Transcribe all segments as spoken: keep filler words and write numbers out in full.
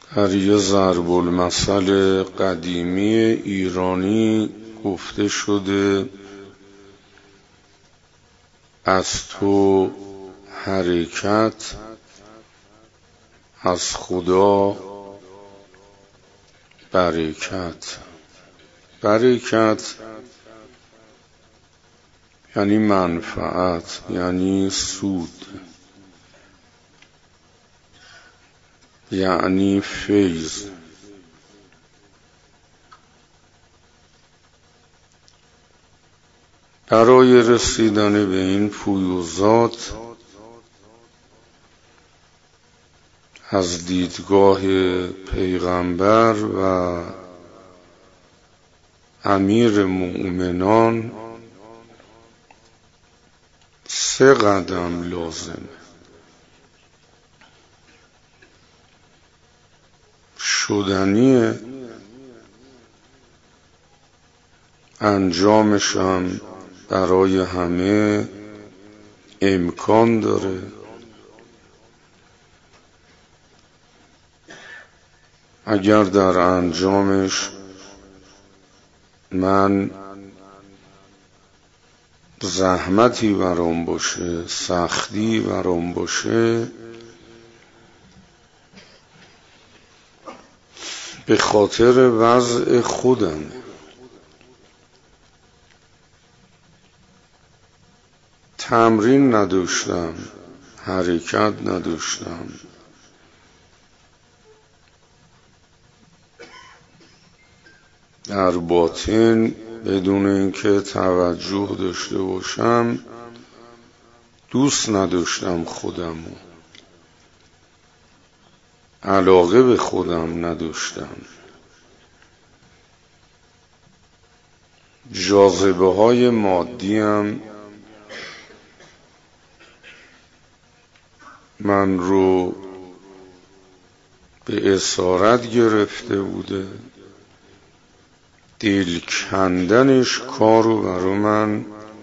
در یه ضرب المثل قدیمی ایرانی گفته شده از تو حرکت، از خدا برکت. برکت یعنی منفعت، یعنی سود، یعنی فیض. برای رسیدن به این فیوضات از دیدگاه پیغمبر و امیر مؤمنان سه قدم لازمه. شدنیه، انجامش هم برای همه امکان داره. اگر در انجامش من زحمتی برام باشه، سختی برام باشه، به خاطر وضع خودم. تمرین نداشتم، حرکت نداشتم، در باطن بدون اینکه توجه داشته باشم دوست نداشتم خودمو، علاقه به خودم نداشتم. جاذبه های مادیم من رو به اسارت گرفته بوده. دل کندنش کارو برا من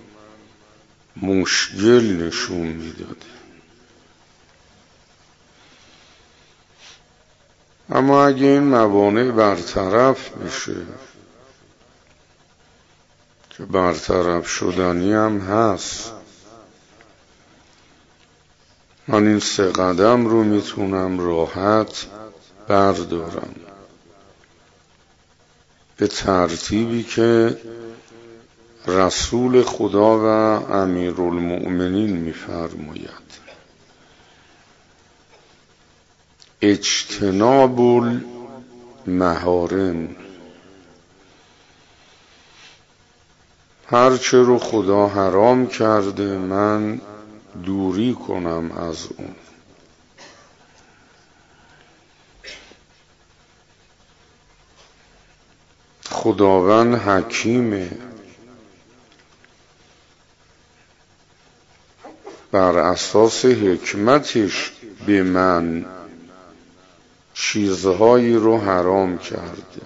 مشکل نشون میداده. اما اگه این موانع برطرف بشه، که برطرف شدنی هم هست، من این سه قدم رو میتونم راحت بردارم به ترتیبی که رسول خدا و امیرالمؤمنین میفرماید. اجتناب المحارم، هرچه رو خدا حرام کرده من دوری کنم از اون. خداوند حکیمه، بر اساس حکمتش به من چیزهایی رو حرام کرده،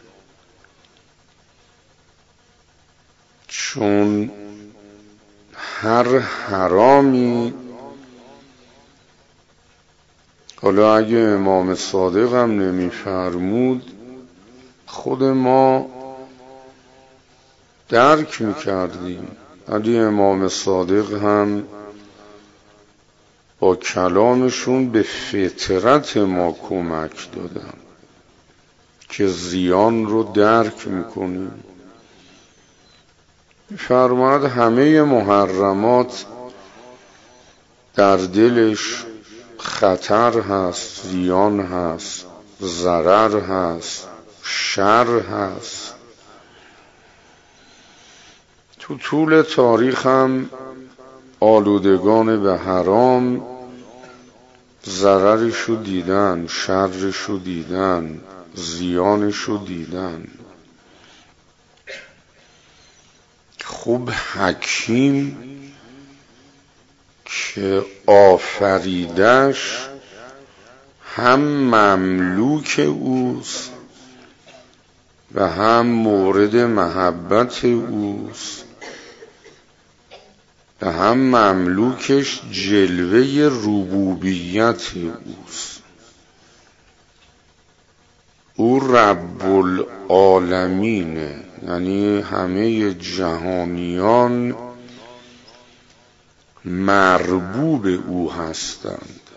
چون هر حرامی، حالا اگه امام صادق هم نمیفرمود خود ما درک میکردیم، ولی امام صادق هم با کلامشون به فطرت ما کمک دادن که زیان رو درک میکنیم. فرمود همه محرمات در دلش خطر هست، زیان هست، ضرر هست، شر هست. تو طول تاریخ هم آلودگان به حرام ضررشو دیدن، شرشو دیدن، زیانشو دیدن. خوب حکیم که آفریدش هم مملوک اوست و هم مورد محبت اوست و هم مملوکش جلوه ربوبیت اوست. او رب العالمینه، یعنی همه جهانیان مربوب او هستند.